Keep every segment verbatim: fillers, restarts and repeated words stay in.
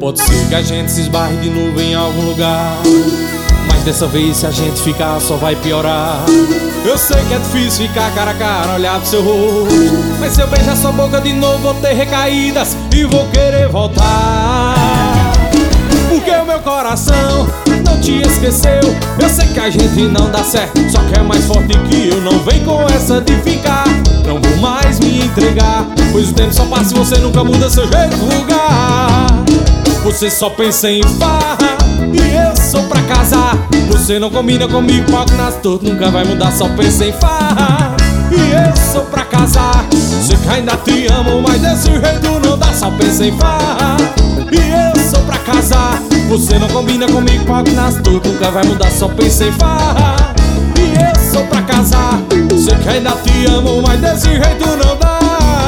Pode ser que a gente se esbarre de novo em algum lugar, mas dessa vez se a gente ficar só vai piorar. Eu sei que é difícil ficar cara a cara, olhar pro seu rosto, mas se eu beijar sua boca de novo vou ter recaídas e vou querer voltar. Porque o meu coração não te esqueceu. Eu sei que a gente não dá certo, só que é mais forte que eu. Não vem com essa de ficar, não vou mais me entregar, pois o tempo só passa e você nunca muda seu jeito de lugar. Você só pensa em farra e eu sou pra casar. Você não combina comigo, palco nasce torto, nunca vai mudar, só pensa em farra e eu sou pra casar. Sei que ainda te amo, mas desse jeito não dá, só pensa em farra e eu sou pra casar. Você não combina comigo, palco nasce torto, nunca vai mudar, só pensa em farra e eu sou pra casar. Sei que ainda te amo, mas desse jeito não dá.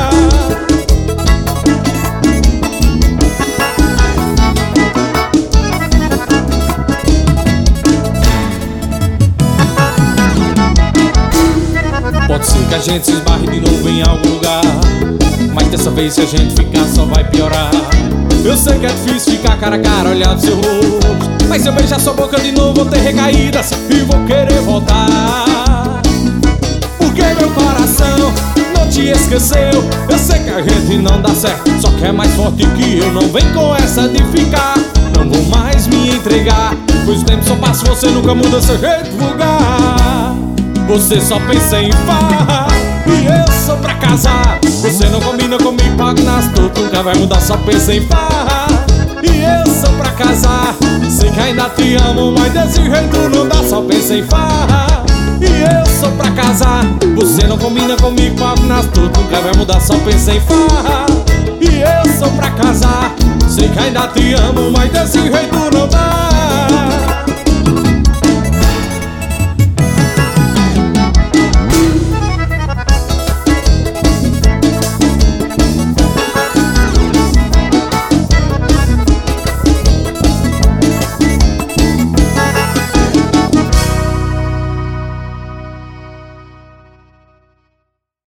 Pode ser que a gente se esbarre de novo em algum lugar, mas dessa vez se a gente ficar só vai piorar. Eu sei que é difícil ficar cara a cara, olhar no seu rosto, mas se eu beijar sua boca de novo vou ter recaídas e vou querer voltar. Porque meu coração não te esqueceu. Eu sei que a gente não dá certo, só que é mais forte que eu. Não vem com essa de ficar, não vou mais me entregar, pois o tempo só passa e você nunca muda seu jeito vulgar. Você só pensa em farra e eu sou pra casar. Você não combina comigo, pago nas torto, nunca vai mudar, só pensa em farra e eu sou pra casar. Sei que ainda te amo, mas desse jeito não dá, só pensa em farra e eu sou pra casar. Você não combina comigo, pago nas torto, nunca vai mudar, só pensa em farra e eu sou pra casar. Sei que ainda te amo, mas desse jeito não dá.